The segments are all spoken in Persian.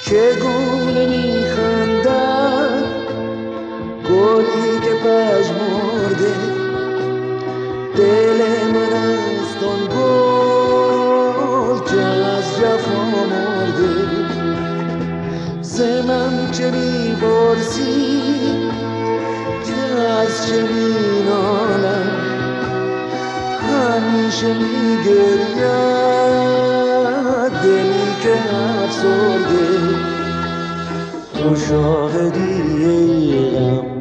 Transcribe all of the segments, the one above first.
چگونه میخندد گلی که پژمرده، دل من است آن گل که از جفا مرده. ز من چه میپرسی که از چه مینالم، همیشه میگرید دلی که افسرده. تو شاهدی ای غم،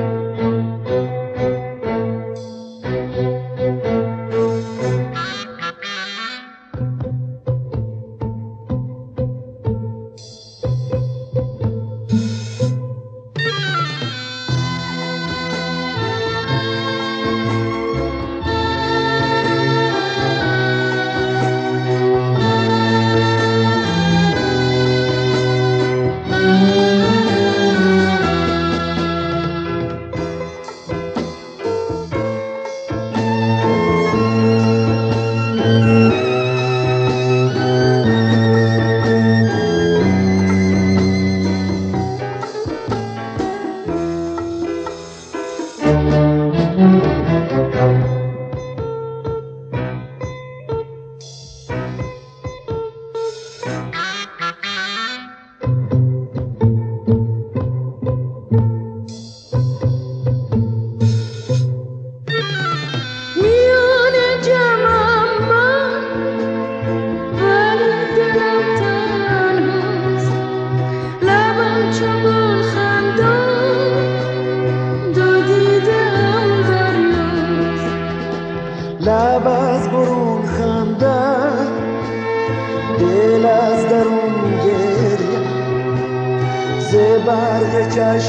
لب از برون خندد، دل از درون گریه. ز برق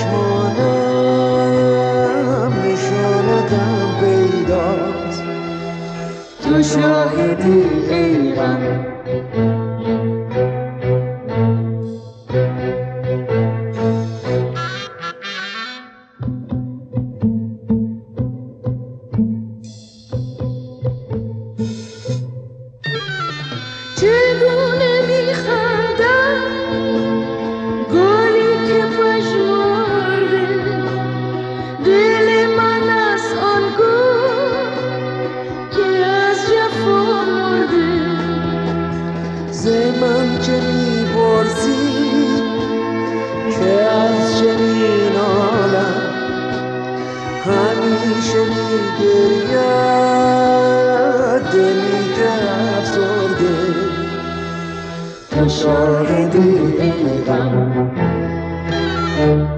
چشمانم نشانتم پیداست. تو شاهدی ای غم، چگونه میخندم گلی که پژمرده، دل من از آن گل که از جفا مرده. ز من چه میپرسی که از چه مینالم، همیشه میگرید دلی که افسرده. تو شاهدی ای غم.